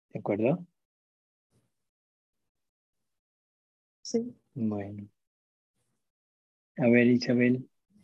¿De acuerdo? Sí. Bueno. A ver, Isabel.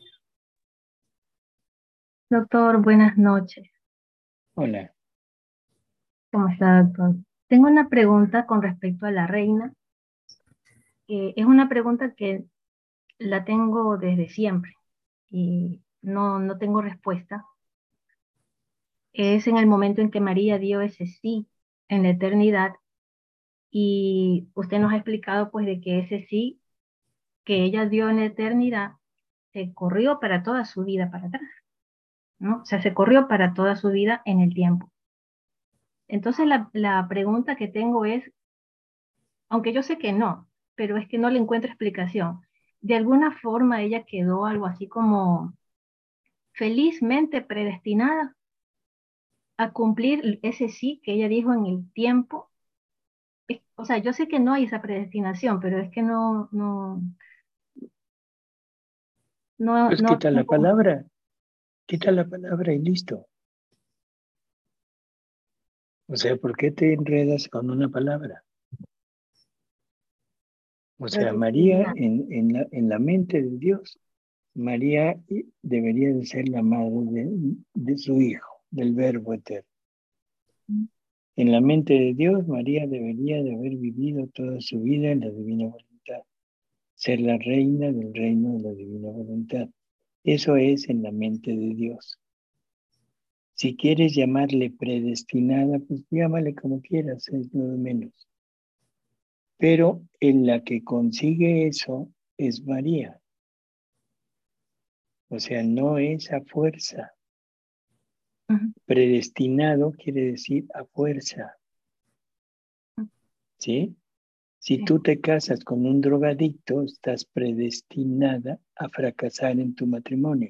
Doctor, buenas noches. Hola. ¿Cómo está, doctor? Tengo una pregunta con respecto a la reina. Es una pregunta que la tengo desde siempre y no tengo respuesta. Es en el momento en que María dio ese sí en la eternidad y usted nos ha explicado pues de que ese sí que ella dio en la eternidad se corrió para toda su vida para atrás, ¿no? O sea, se corrió para toda su vida en el tiempo. Entonces la pregunta que tengo es, aunque yo sé que no, pero es que no le encuentro explicación. De alguna forma ella quedó algo así como felizmente predestinada a cumplir ese sí que ella dijo en el tiempo. O sea, yo sé que no hay esa predestinación, pero es que Pues no tengo. quita la palabra y listo. O sea, ¿por qué te enredas con una palabra? O sea, María Predestinada. en la mente de Dios, María debería de ser la madre de su hijo, del Verbo eterno. En la mente de Dios, María debería de haber vivido toda su vida en la divina voluntad, ser la reina del reino de la divina voluntad. Eso es en la mente de Dios. Si quieres llamarle predestinada, pues llámale como quieras, es lo de menos. Pero en la que consigue eso es María. O sea, no es a fuerza. Ujú. Predestinado quiere decir a fuerza, ¿sí? Si Sí, tú te casas con un drogadicto, estás predestinada a fracasar en tu matrimonio.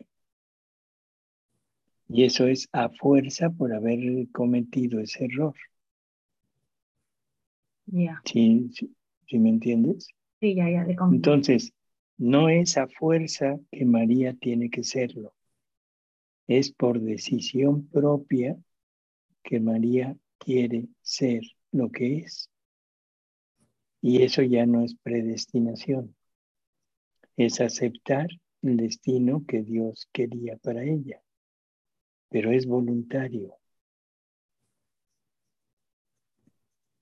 Y eso es a fuerza por haber cometido ese error. ya, ¿Sí me entiendes? sí, ya, le comprendo. Entonces, no es a fuerza que María tiene que serlo. Es por decisión propia que María quiere ser lo que es. Y eso ya no es predestinación, es aceptar el destino que Dios quería para ella, pero es voluntario.